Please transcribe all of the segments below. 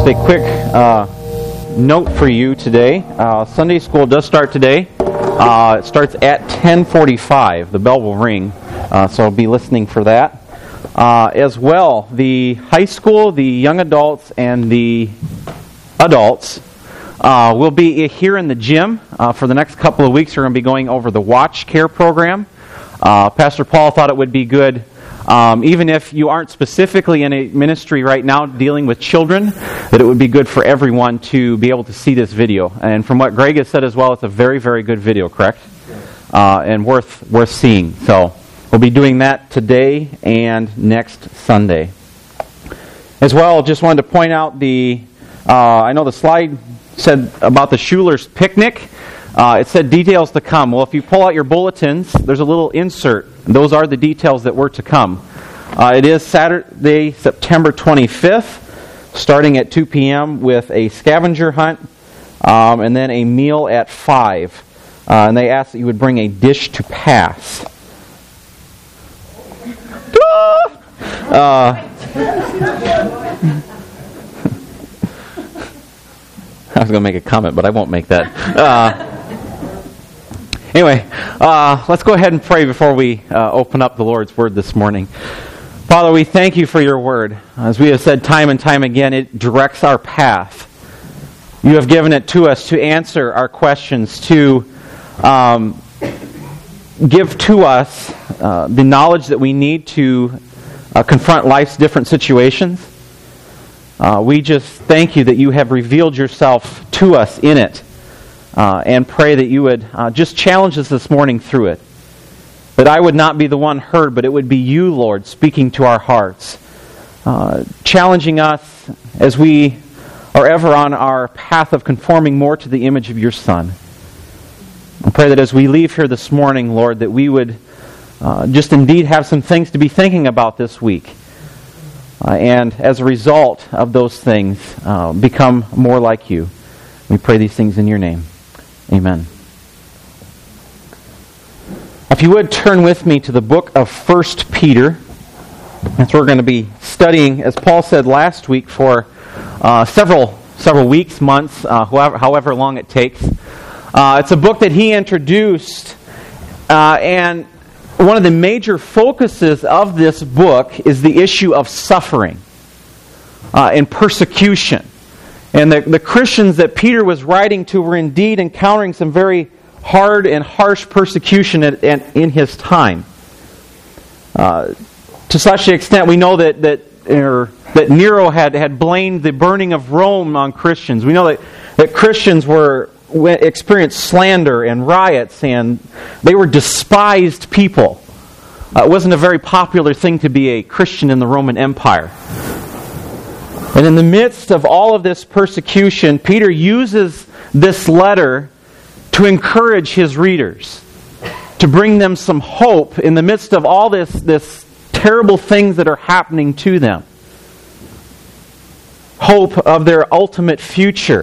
a quick note for you today. Sunday school does start today. It starts at 10:45. The bell will ring, so I'll be listening for that. As well, the high school, the young adults, and the adults will be here in the gym for the next couple of weeks. We're going to be going over the Watch Care program. Pastor Paul thought it would be good, even if you aren't specifically in a ministry right now dealing with children, that it would be good for everyone to be able to see this video. And from what Greg has said as well, it's a very, very good video, correct? And worth seeing. So we'll be doing that today and next Sunday. As well, just wanted to point out I know the slide said about the Schuler's picnic. It said details to come. Well, if you pull out your bulletins, there's a little insert. Those are the details that were to come. It is Saturday, September 25th, starting at 2 p.m. with a scavenger hunt, and then a meal at 5. And they asked that you would bring a dish to pass. I was going to make a comment, but I won't make that. Anyway, let's go ahead and pray before we open up the Lord's Word this morning. Father, we thank you for your Word. As we have said time and time again, it directs our path. You have given it to us to answer our questions, to give to us the knowledge that we need to confront life's different situations. We just thank you that you have revealed yourself to us in it. And pray that you would just challenge us this morning through it. That I would not be the one heard, but it would be you, Lord, speaking to our hearts. Challenging us as we are ever on our path of conforming more to the image of your Son. I pray that as we leave here this morning, Lord, that we would just indeed have some things to be thinking about this week. And as a result of those things, become more like you. We pray these things in your name. Amen. If you would turn with me to the book of 1 Peter. That's what we're going to be studying, as Paul said last week, for several weeks, months, however long it takes. It's a book that he introduced, and one of the major focuses of this book is the issue of suffering and persecution. And the Christians that Peter was writing to were indeed encountering some very hard and harsh persecution in his time. To such an extent, we know that Nero had blamed the burning of Rome on Christians. We know that Christians experienced slander and riots, and they were despised people. It wasn't a very popular thing to be a Christian in the Roman Empire. And in the midst of all of this persecution, Peter uses this letter to encourage his readers, to bring them some hope in the midst of all this terrible things that are happening to them. Hope of their ultimate future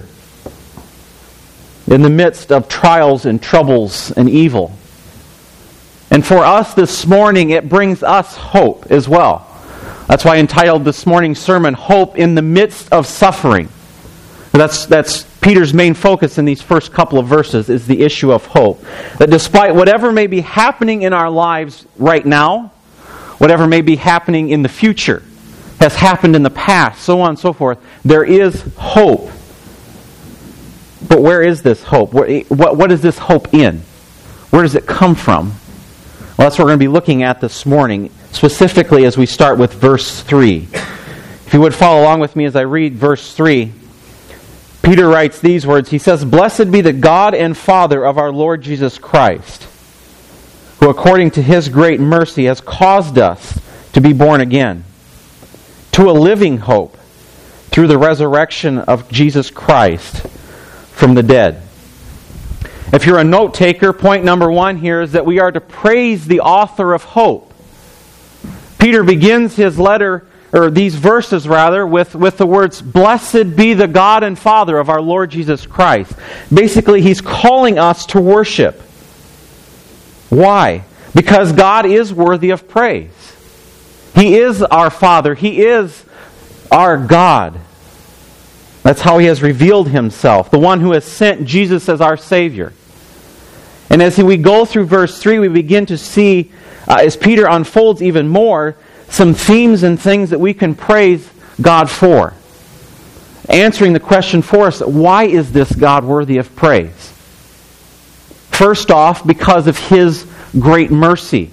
in the midst of trials and troubles and evil. And for us this morning, it brings us hope as well. That's why I entitled this morning's sermon, Hope in the Midst of Suffering. That's Peter's main focus in these first couple of verses, is the issue of hope. That despite whatever may be happening in our lives right now, whatever may be happening in the future, has happened in the past, so on and so forth, there is hope. But where is this hope? What is this hope in? Where does it come from? Well, that's what we're going to be looking at this morning, specifically as we start with verse 3. If you would follow along with me as I read verse 3, Peter writes these words. He says, "Blessed be the God and Father of our Lord Jesus Christ, who according to His great mercy has caused us to be born again, to a living hope, through the resurrection of Jesus Christ from the dead." If you're a note taker, point number 1 here is that we are to praise the author of hope. Peter begins his letter, or these verses rather, with the words, "Blessed be the God and Father of our Lord Jesus Christ." Basically, he's calling us to worship. Why? Because God is worthy of praise. He is our Father. He is our God. That's how He has revealed Himself, the one who has sent Jesus as our Savior. And as we go through verse 3, we begin to see, as Peter unfolds even more, some themes and things that we can praise God for. Answering the question for us, why is this God worthy of praise? First off, because of His great mercy.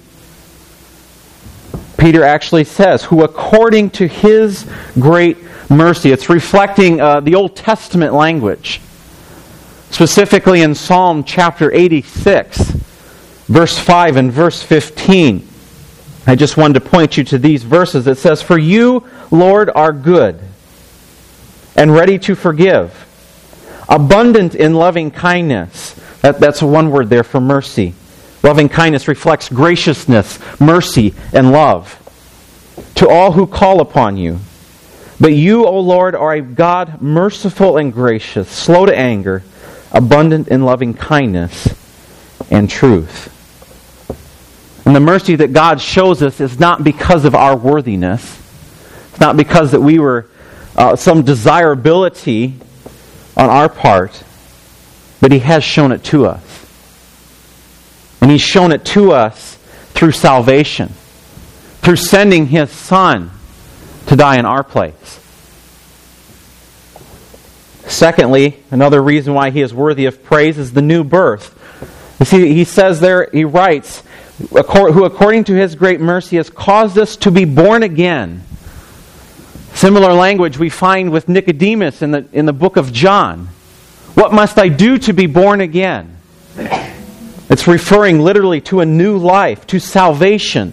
Peter actually says, who according to His great mercy. It's reflecting the Old Testament language. Specifically in Psalm chapter 86, verse 5 and verse 15. I just wanted to point you to these verses. It says, for you, Lord, are good and ready to forgive, abundant in loving kindness. That's one word there for mercy. Loving kindness reflects graciousness, mercy, and love to all who call upon you. But you, O Lord, are a God merciful and gracious, slow to anger, abundant in loving kindness and truth. And the mercy that God shows us is not because of our worthiness. It's not because that we were some desirability on our part, but He has shown it to us. And He's shown it to us through salvation, through sending His Son to die in our place. Secondly, another reason why He is worthy of praise is the new birth. You see, He says there, He writes, who according to His great mercy has caused us to be born again. Similar language we find with Nicodemus in the book of John. What must I do to be born again? It's referring literally to a new life, to salvation.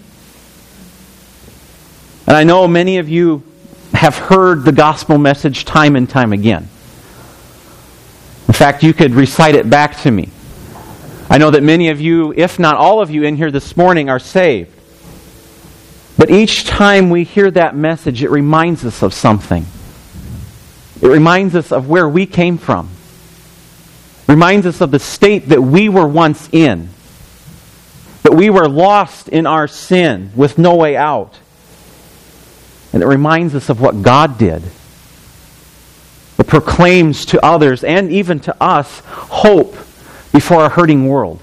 And I know many of you have heard the gospel message time and time again. In fact, you could recite it back to me. I know that many of you, if not all of you in here this morning, are saved. But each time we hear that message, it reminds us of something. It reminds us of where we came from. It reminds us of the state that we were once in. That we were lost in our sin with no way out. And it reminds us of what God did. It proclaims to others and even to us hope before a hurting world.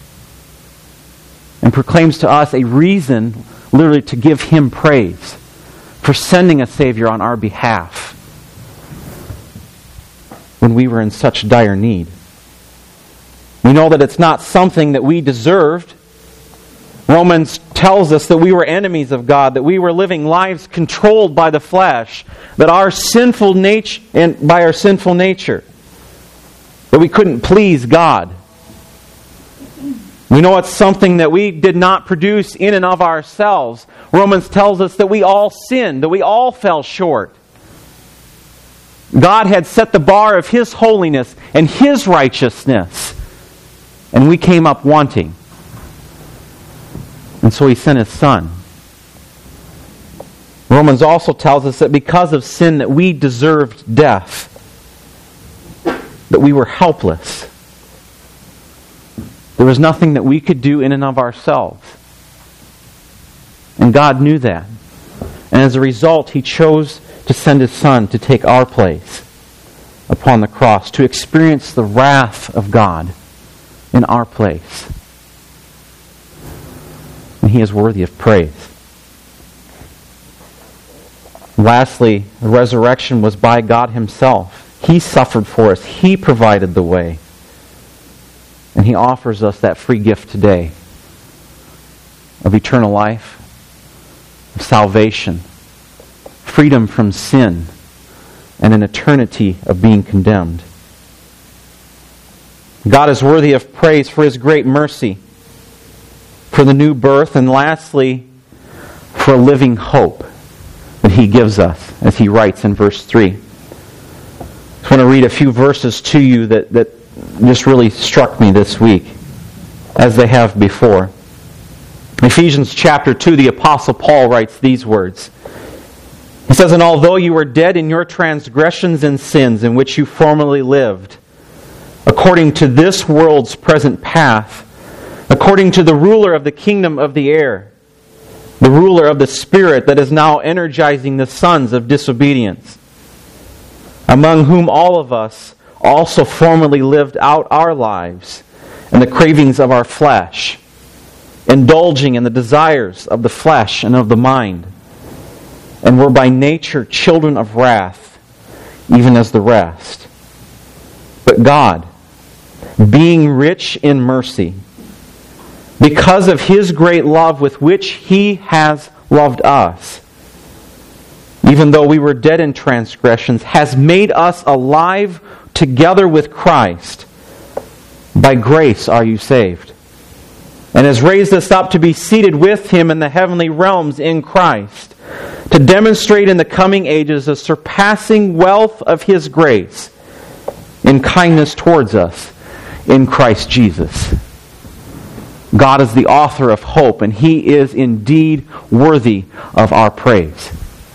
And proclaims to us a reason literally to give Him praise for sending a Savior on our behalf when we were in such dire need. We know that it's not something that we deserved. Romans tells us that we were enemies of God, that we were living lives controlled by the flesh, that our sinful nature, and by our sinful nature, that we couldn't please God. We know it's something that we did not produce in and of ourselves. Romans tells us that we all sinned, that we all fell short. God had set the bar of His holiness and His righteousness, and we came up wanting. And so He sent His Son. Romans also tells us that because of sin that we deserved death, that we were helpless. There was nothing that we could do in and of ourselves. And God knew that. And as a result, He chose to send His Son to take our place upon the cross, to experience the wrath of God in our place. And He is worthy of praise. Lastly, the resurrection was by God Himself. He suffered for us. He provided the way. And He offers us that free gift today of eternal life, of salvation, freedom from sin, and an eternity of being condemned. God is worthy of praise for His great mercy, for the new birth, and lastly, for a living hope that He gives us, as He writes in verse 3. I just want to read a few verses to you that just really struck me this week, as they have before. Ephesians chapter 2, the Apostle Paul writes these words. He says, "And although you were dead in your transgressions and sins in which you formerly lived, according to this world's present path, according to the ruler of the kingdom of the air, the ruler of the Spirit that is now energizing the sons of disobedience, among whom all of us also formerly lived out our lives in the cravings of our flesh, indulging in the desires of the flesh and of the mind, and were by nature children of wrath, even as the rest. But God, being rich in mercy, because of His great love with which He has loved us, even though we were dead in transgressions, has made us alive together with Christ. By grace are you saved, and has raised us up to be seated with Him in the heavenly realms in Christ, to demonstrate in the coming ages the surpassing wealth of His grace in kindness towards us in Christ Jesus. God is the author of hope, and He is indeed worthy of our praise.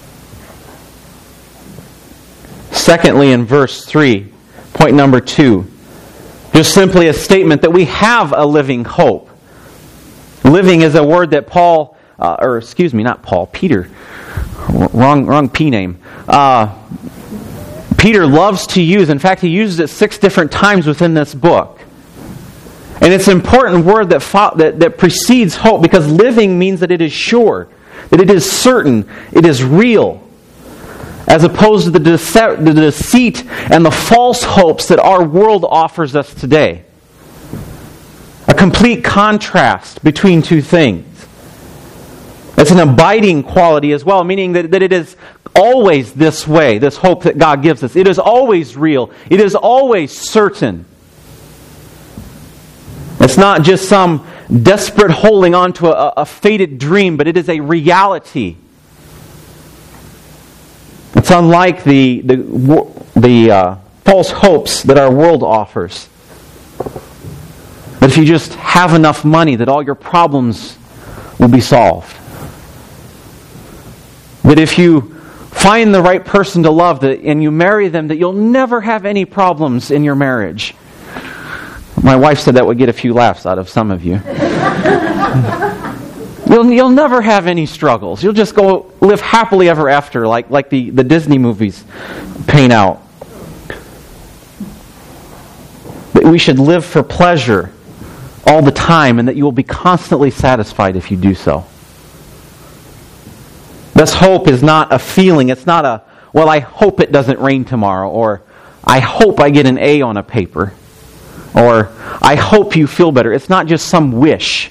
Secondly, in verse 3, point number 2, just simply a statement that we have a living hope. Living is a word that Peter, wrong P name. Peter loves to use. In fact, he uses it 6 different times within this book. And it's an important word that precedes hope, because living means that it is sure, that it is certain, it is real, as opposed to the deceit and the false hopes that our world offers us today. A complete contrast between two things. It's an abiding quality as well, meaning that it is always this way, this hope that God gives us. It is always real. It is always certain. It's not just some desperate holding on to a faded dream, but it is a reality. It's unlike the false hopes that our world offers. That if you just have enough money, that all your problems will be solved. That if you find the right person to love and you marry them, that you'll never have any problems in your marriage. My wife said that would get a few laughs out of some of you. You'll never have any struggles. You'll just go live happily ever after, like the Disney movies paint out. That we should live for pleasure all the time, and that you will be constantly satisfied if you do so. This hope is not a feeling. It's not I hope it doesn't rain tomorrow, or I hope I get an A on a paper, or I hope you feel better. It's not just some wish.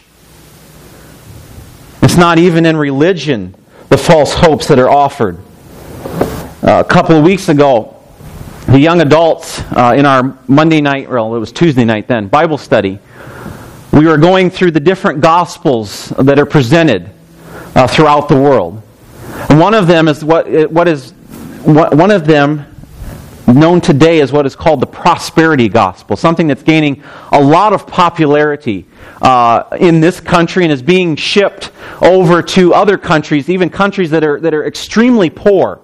It's not even in religion, the false hopes that are offered. A couple of weeks ago, the young adults in our Monday night, well, it was Tuesday night then, Bible study, we were going through the different Gospels that are presented throughout the world. And one of them is one of them known today as what is called the prosperity gospel, something that's gaining a lot of popularity in this country and is being shipped over to other countries, even countries that are extremely poor.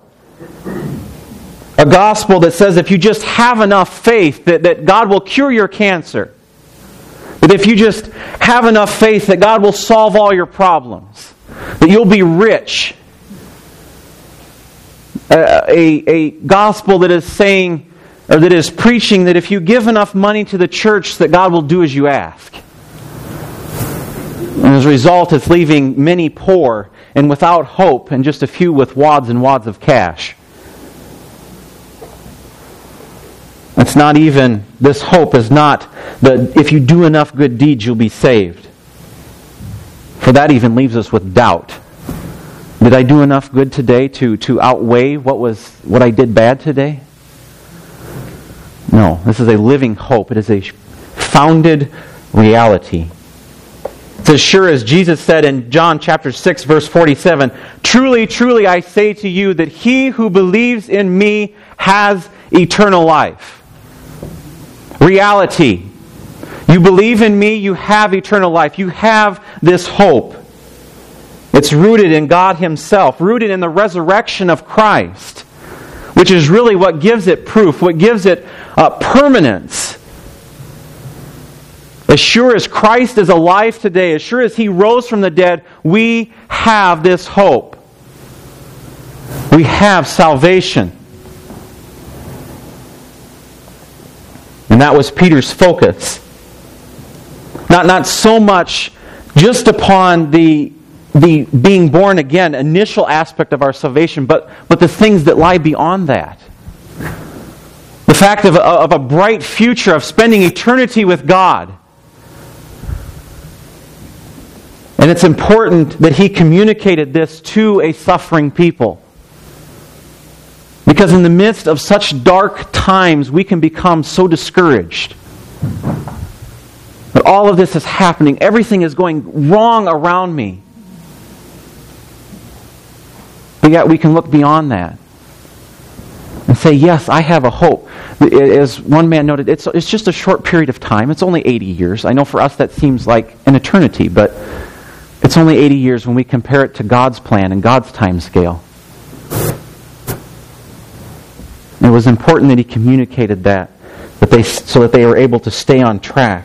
A gospel that says if you just have enough faith that God will cure your cancer. That if you just have enough faith that God will solve all your problems. That you'll be rich. A gospel that is saying, or that is preaching, that if you give enough money to the church, that God will do as you ask. And as a result, it's leaving many poor and without hope, and just a few with wads and wads of cash. It's not even, this hope is not that if you do enough good deeds, you'll be saved. For that even leaves us with doubt. Did I do enough good today to outweigh what I did bad today? No, this is a living hope. It is a founded reality. It's as sure as Jesus said in John chapter 6, verse 47, "Truly, truly, I say to you that he who believes in me has eternal life." Reality. You believe in me, you have eternal life. You have this hope. It's rooted in God Himself, rooted in the resurrection of Christ, which is really what gives it proof, what gives it permanence. As sure as Christ is alive today, as sure as He rose from the dead, we have this hope. We have salvation. And that was Peter's focus. Not so much just upon the being born again, initial aspect of our salvation, but the things that lie beyond that. The fact of a bright future, of spending eternity with God. And it's important that he communicated this to a suffering people. Because in the midst of such dark times, we can become so discouraged. But all of this is happening. Everything is going wrong around me. But yet we can look beyond that and say, yes, I have a hope. As one man noted, it's just a short period of time. It's only 80 years. I know for us that seems like an eternity, but it's only 80 years when we compare it to God's plan and God's time scale. It was important that he communicated that so that they were able to stay on track.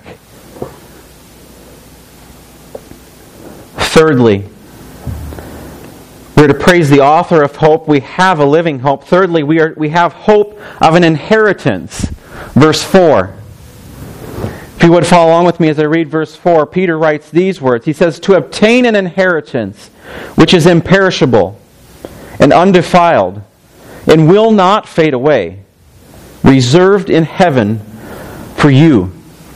Thirdly, we're to praise the author of hope. We have a living hope. Thirdly, we have hope of an inheritance. Verse 4. If you would follow along with me as I read verse 4, Peter writes these words. He says, "To obtain an inheritance which is imperishable and undefiled and will not fade away, reserved in heaven for you."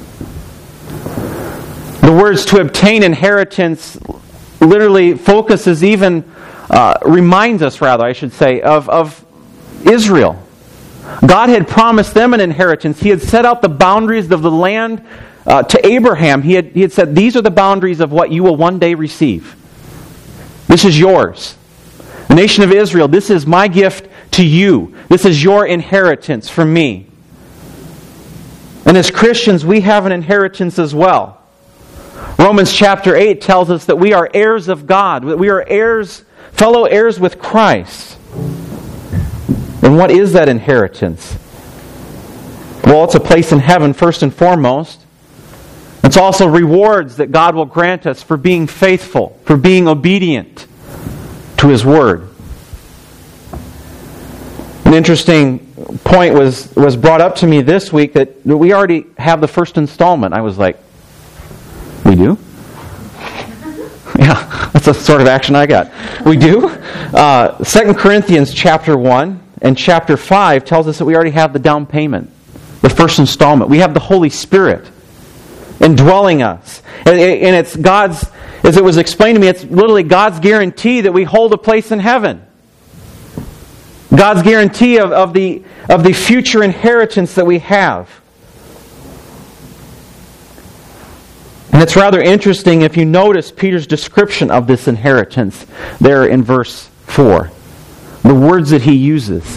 The words "to obtain inheritance" literally focuses reminds us of Israel. God had promised them an inheritance. He had set out the boundaries of the land to Abraham. He had said, these are the boundaries of what you will one day receive. This is yours. The nation of Israel, this is my gift to you. This is your inheritance from me. And as Christians, we have an inheritance as well. Romans chapter 8 tells us that we are heirs of God, that we are heirs, fellow heirs with Christ. And what is that inheritance? Well, it's a place in heaven first and foremost. It's also rewards that God will grant us for being faithful, for being obedient to His Word. An interesting point was brought up to me this week that we already have the first installment. I was like, we do? Yeah, that's the sort of action I got. We do? 2 Corinthians chapter 1 and chapter 5 tells us that we already have the down payment, the first installment. We have the Holy Spirit indwelling us. And it's God's, as it was explained to me, it's literally God's guarantee that we hold a place in heaven. God's guarantee of the future inheritance that we have. And it's rather interesting if you notice Peter's description of this inheritance there in verse 4. The words that he uses.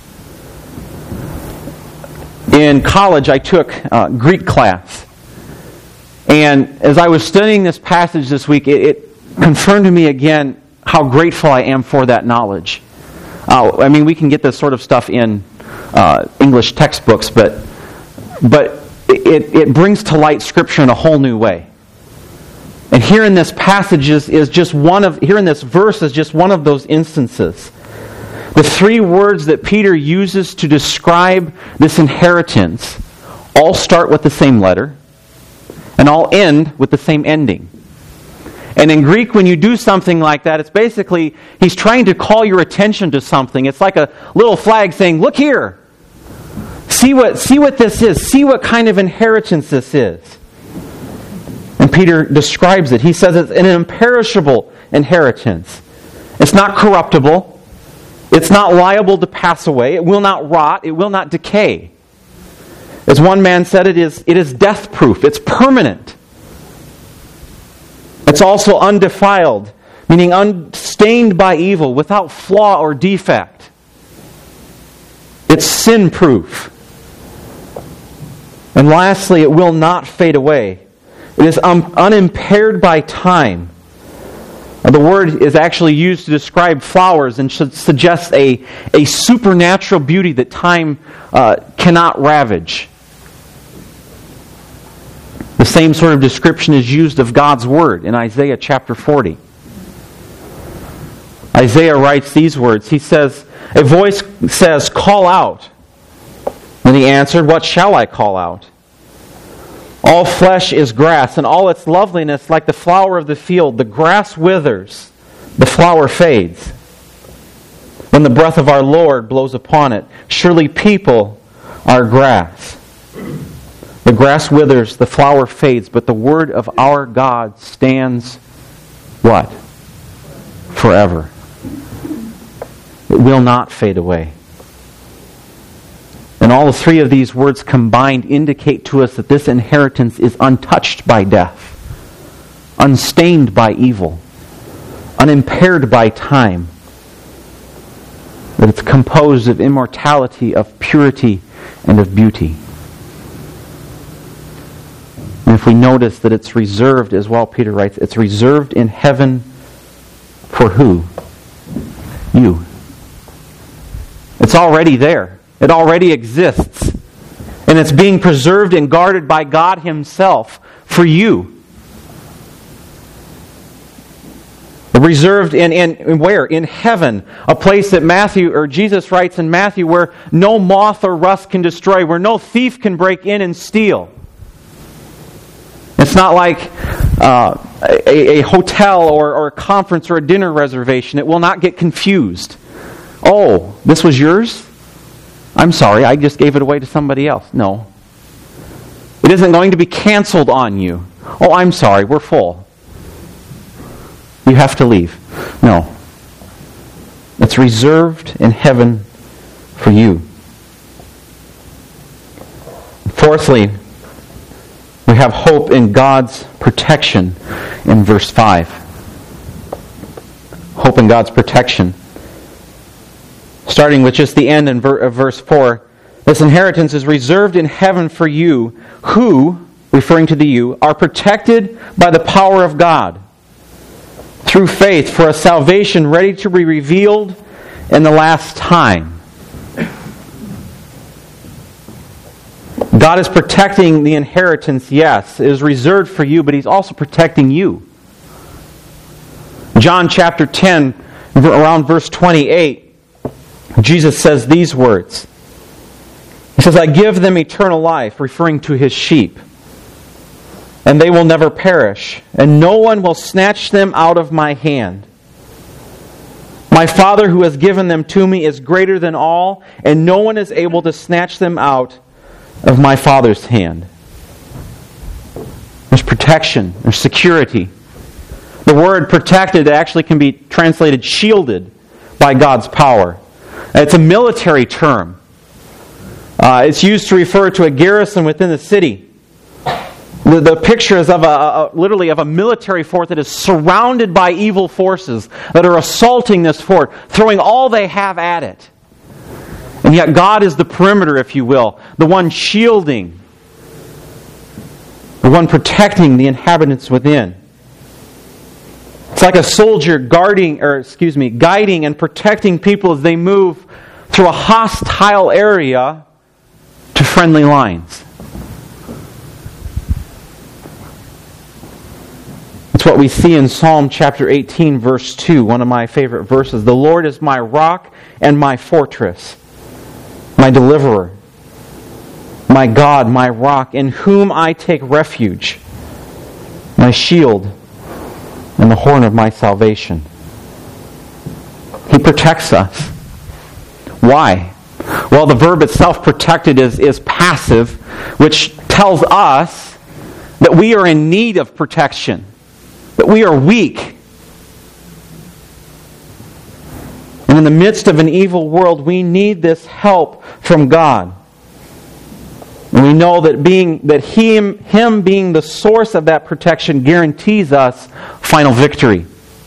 In college, I took Greek class. And as I was studying this passage this week, it confirmed to me again how grateful I am for that knowledge. I mean, we can get this sort of stuff in English textbooks, but it brings to light Scripture in a whole new way. And here in this passage is just here in this verse is just one of those instances. The three words that Peter uses to describe this inheritance all start with the same letter and all end with the same ending. And in Greek, when you do something like that, it's basically, he's trying to call your attention to something. It's like a little flag saying, look here. See what this is. See what kind of inheritance this is. And Peter describes it. He says it's an imperishable inheritance. It's not corruptible. It's not liable to pass away. It will not rot. It will not decay. As one man said, it is death-proof. It's permanent. It's also undefiled, meaning unstained by evil, without flaw or defect. It's sin-proof. And lastly, it will not fade away. It is unimpaired by time. The word is actually used to describe flowers and should suggest a supernatural beauty that time cannot ravage. The same sort of description is used of God's Word in Isaiah chapter 40. Isaiah writes these words. He says, a voice says, call out. And he answered, what shall I call out? All flesh is grass, and all its loveliness like the flower of the field. The grass withers, the flower fades, when the breath of our Lord blows upon it. Surely people are grass. The grass withers, the flower fades, but the word of our God stands what? Forever. It will not fade away. And all three of these words combined indicate to us that this inheritance is untouched by death, unstained by evil, unimpaired by time. That it's composed of immortality, of purity, and of beauty. And if we notice that it's reserved, as well, Peter writes, it's reserved in heaven for who? You. It's already there. It already exists. And it's being preserved and guarded by God Himself for you. Reserved in where? In heaven. A place that Jesus writes in Matthew, where no moth or rust can destroy, where no thief can break in and steal. It's not like a hotel or a conference or a dinner reservation. It will not get confused. Oh, this was yours? I'm sorry, I just gave it away to somebody else. No. It isn't going to be canceled on you. Oh, I'm sorry, we're full. You have to leave. No. It's reserved in heaven for you. Fourthly, we have hope in God's protection in verse 5. Hope in God's protection. Starting with just the end of verse 4. This inheritance is reserved in heaven for you, who, referring to the you, are protected by the power of God, through faith, for a salvation ready to be revealed in the last time. God is protecting the inheritance, yes. It is reserved for you, but He's also protecting you. John chapter 10, around verse 28, Jesus says these words. He says, I give them eternal life, referring to His sheep, and they will never perish, and no one will snatch them out of my hand. My Father who has given them to me is greater than all, and no one is able to snatch them out of my Father's hand. There's protection, there's security. The word protected actually can be translated shielded by God's power. It's a military term. It's used to refer to a garrison within the city. The picture is of literally of a military fort that is surrounded by evil forces that are assaulting this fort, throwing all they have at it. And yet God is the perimeter, if you will, the one shielding, the one protecting the inhabitants within. It's like a soldier guiding and protecting people as they move through a hostile area to friendly lines. It's what we see in Psalm chapter 18, verse 2, one of my favorite verses. The Lord is my rock and my fortress, my deliverer, my God, my rock, in whom I take refuge, my shield, and the horn of my salvation. He protects us. Why? Well, the verb itself, protected, is passive, which tells us that we are in need of protection, that we are weak. And in the midst of an evil world, we need this help from God. And we know that Him being the source of that protection guarantees us final victory.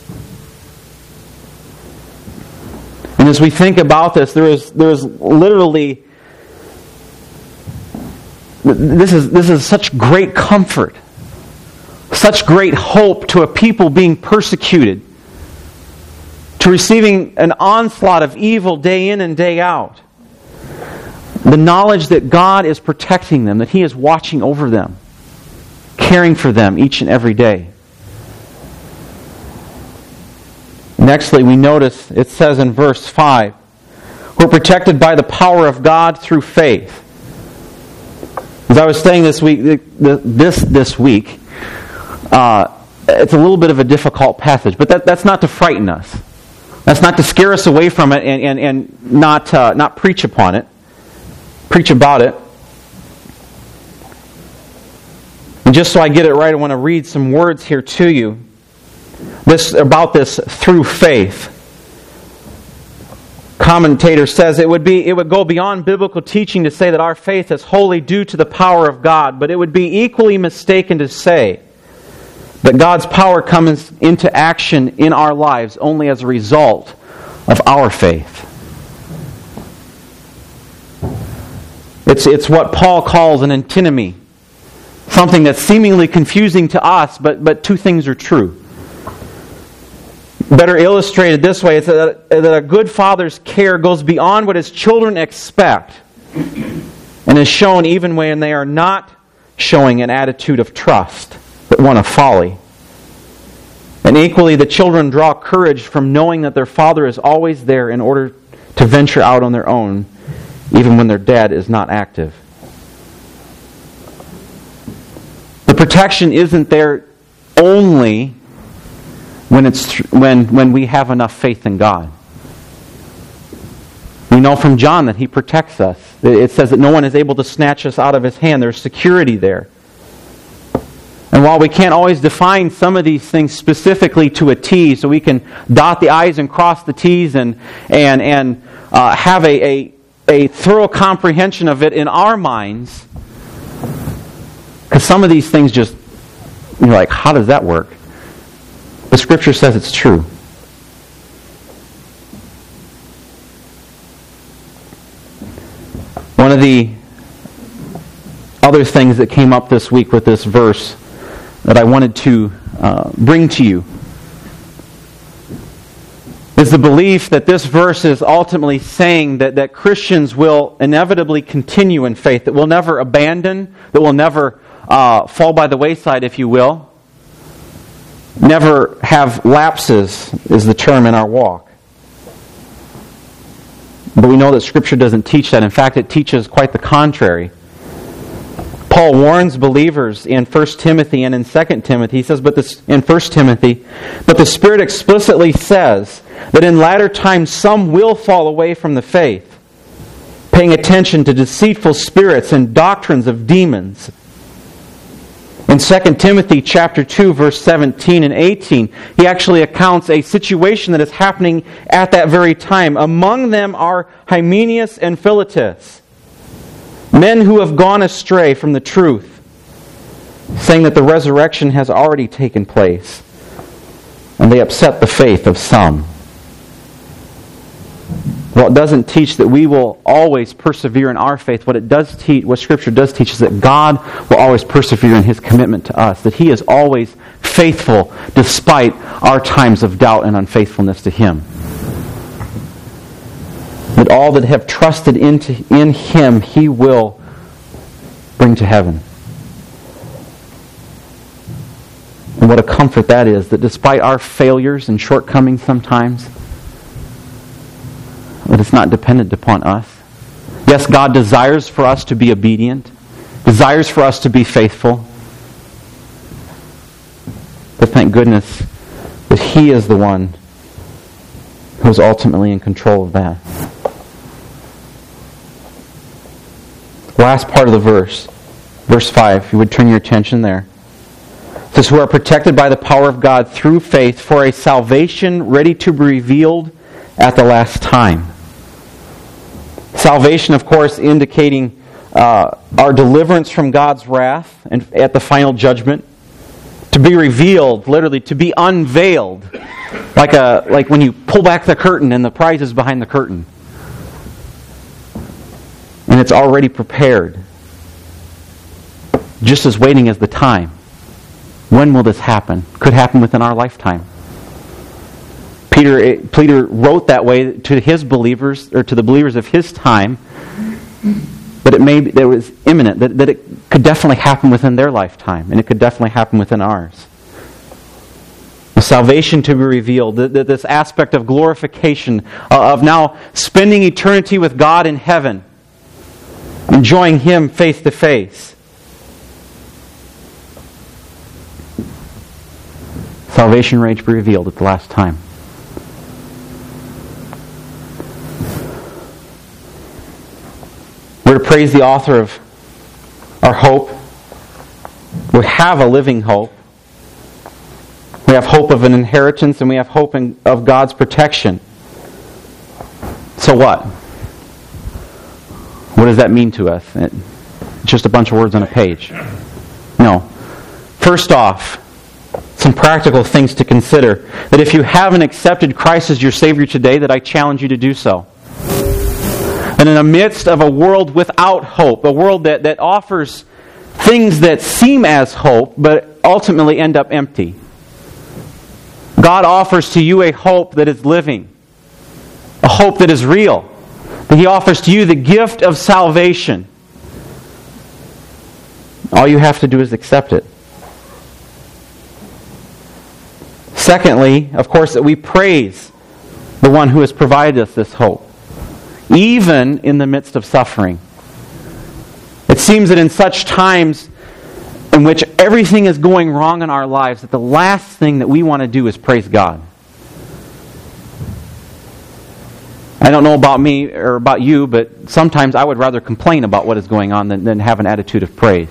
And as we think about this, there is literally, this is such great comfort, such great hope to a people being persecuted, to receiving an onslaught of evil day in and day out. The knowledge that God is protecting them, that He is watching over them, caring for them each and every day. Nextly, we notice it says in verse 5, we're protected by the power of God through faith. As I was saying this week, this week, it's a little bit of a difficult passage, but that's not to frighten us. That's not to scare us away from it and not preach upon it, preach about it. And just so I get it right, I want to read some words here to you. About this through faith. Commentator says it would go beyond biblical teaching to say that our faith is wholly due to the power of God, but it would be equally mistaken to say that God's power comes into action in our lives only as a result of our faith. It's what Paul calls an antinomy, something that's seemingly confusing to us, but two things are true. Better illustrated this way, it's that a good father's care goes beyond what his children expect and is shown even when they are not showing an attitude of trust, but one of folly. And equally, the children draw courage from knowing that their father is always there in order to venture out on their own, even when their dad is not active. The protection isn't there only when we have enough faith in God. We know from John that He protects us. It says that no one is able to snatch us out of His hand. There's security there. And while we can't always define some of these things specifically to a T, so we can dot the I's and cross the T's and have a thorough comprehension of it in our minds, because some of these things just, you're like, how does that work? The Scripture says it's true. One of the other things that came up this week with this verse that I wanted to bring to you is the belief that this verse is ultimately saying that Christians will inevitably continue in faith, that will never abandon, that will never fall by the wayside, if you will. Never have lapses is the term in our walk. But we know that Scripture doesn't teach that. In fact, it teaches quite the contrary. Paul warns believers in 1 Timothy and in 2 Timothy. He says, in 1 Timothy, but the Spirit explicitly says that in latter times some will fall away from the faith, paying attention to deceitful spirits and doctrines of demons. In 2 Timothy chapter 2, verse 17 and 18, he actually accounts a situation that is happening at that very time. Among them are Hymenaeus and Philetus, men who have gone astray from the truth, saying that the resurrection has already taken place, and they upset the faith of some. Well, it doesn't teach that we will always persevere in our faith. What Scripture does teach is that God will always persevere in His commitment to us, that He is always faithful despite our times of doubt and unfaithfulness to Him. That all that have trusted in Him, He will bring to heaven. And what a comfort that is, that despite our failures and shortcomings sometimes, that it's not dependent upon us. Yes, God desires for us to be obedient, desires for us to be faithful. But thank goodness that He is the one who is ultimately in control of that. Last part of the verse, verse 5, if you would turn your attention there. It says, who are protected by the power of God through faith for a salvation ready to be revealed at the last time. Salvation, of course, indicating our deliverance from God's wrath and at the final judgment. To be revealed, literally, to be unveiled. Like when you pull back the curtain and the prize is behind the curtain. And it's already prepared. Just as waiting as the time. When will this happen? Could happen within our lifetime. Peter wrote that way to his believers, or to the believers of his time, but it was imminent, that it could definitely happen within their lifetime, and it could definitely happen within ours. The salvation to be revealed, this aspect of glorification, of now spending eternity with God in heaven, enjoying Him face to face. Salvation ready to be revealed at the last time. We're to praise the author of our hope. We have a living hope. We have hope of an inheritance, and we have hope of God's protection. So what? What does that mean to us? It's just a bunch of words on a page. No. First off, some practical things to consider. That if you haven't accepted Christ as your Savior today, that I challenge you to do so. And in the midst of a world without hope, a world that offers things that seem as hope, but ultimately end up empty, God offers to you a hope that is living, a hope that is real. That He offers to you the gift of salvation. All you have to do is accept it. Secondly, of course, that we praise the one who has provided us this hope, even in the midst of suffering. It seems that in such times in which everything is going wrong in our lives, that the last thing that we want to do is praise God. I don't know about me or about you, but sometimes I would rather complain about what is going on than have an attitude of praise.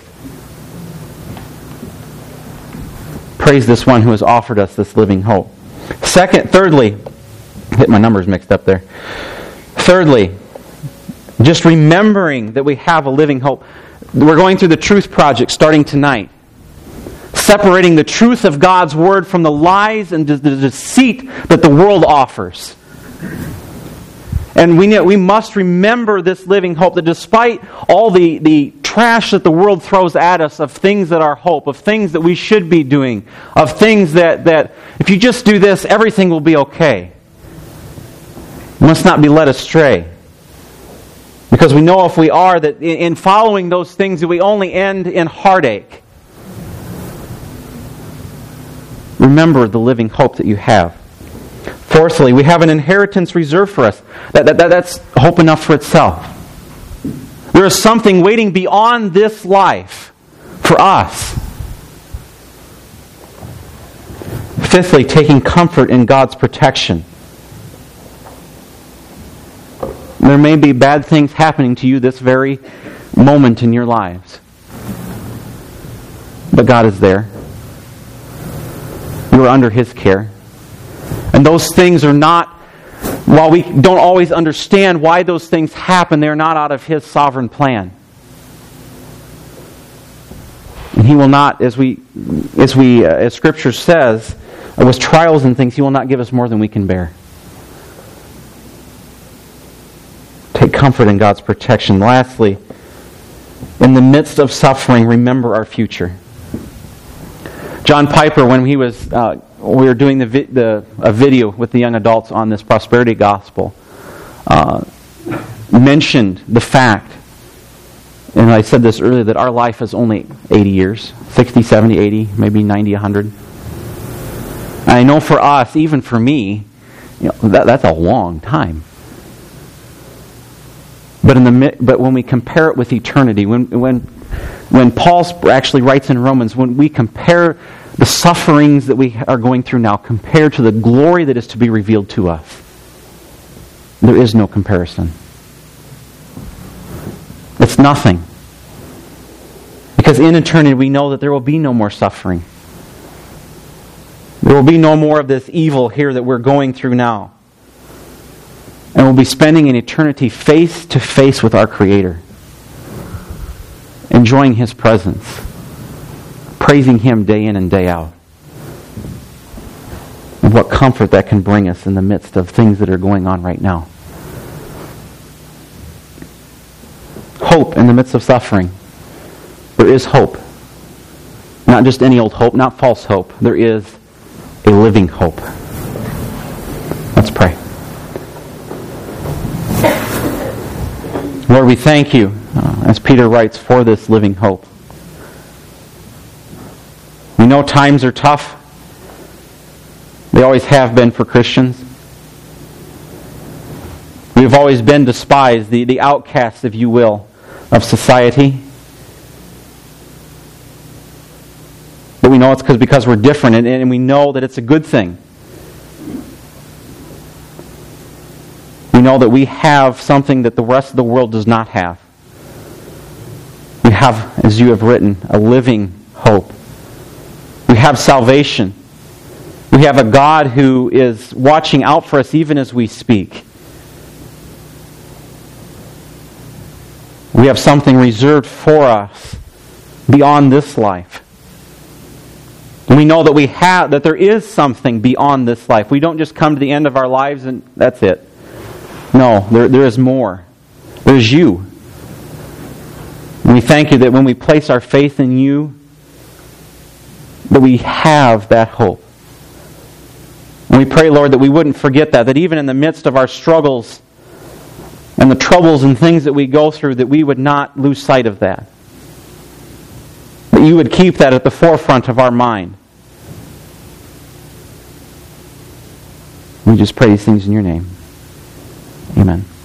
Praise this one who has offered us this living hope. Thirdly, I get my numbers mixed up there. Thirdly, just remembering that we have a living hope. We're going through the Truth Project starting tonight. Separating the truth of God's Word from the lies and the deceit that the world offers. And we must remember this living hope, that despite all the trash that the world throws at us of things that are hope, of things that we should be doing, of things that if you just do this, everything will be okay. We must not be led astray. Because we know if we are, that in following those things, that we only end in heartache. Remember the living hope that you have. Fourthly, we have an inheritance reserved for us. That's hope enough for itself. There is something waiting beyond this life for us. Fifthly, taking comfort in God's protection. There may be bad things happening to you this very moment in your lives. But God is there. You are under His care. And those things are not, while we don't always understand why those things happen, they're not out of His sovereign plan. And He will not, as Scripture says, with trials and things, He will not give us more than we can bear. Take comfort in God's protection. Lastly, in the midst of suffering, remember our future. John Piper, when we were doing a video with the young adults on this prosperity gospel, mentioned the fact, and I said this earlier, that our life is only 80 years, 60, 70, 80, maybe 90, 100. And I know for us, even for me, that's a long time. But when we compare it with eternity, when Paul actually writes in Romans, when we compare the sufferings that we are going through now compared to the glory that is to be revealed to us, there is no comparison. It's nothing. Because in eternity we know that there will be no more suffering. There will be no more of this evil here that we're going through now. And we'll be spending an eternity face to face with our Creator, enjoying His presence, praising Him day in and day out. And what comfort that can bring us in the midst of things that are going on right now. Hope in the midst of suffering. There is hope. Not just any old hope, not false hope. There is a living hope. Let's pray. Lord, we thank You, as Peter writes, for this living hope. We know times are tough. They always have been for Christians. We've always been despised, the outcasts, if you will, of society. But we know it's because we're different, and we know that it's a good thing. We know that we have something that the rest of the world does not have. We have, as you have written, a living hope. We have salvation. We have a God who is watching out for us even as we speak. We have something reserved for us beyond this life. We know that there is something beyond this life. We don't just come to the end of our lives and that's it. No, there is more. There's you. And we thank you that when we place our faith in you, that we have that hope. And we pray, Lord, that we wouldn't forget that even in the midst of our struggles and the troubles and things that we go through, that we would not lose sight of that. That you would keep that at the forefront of our mind. We just pray these things in your name. Amen.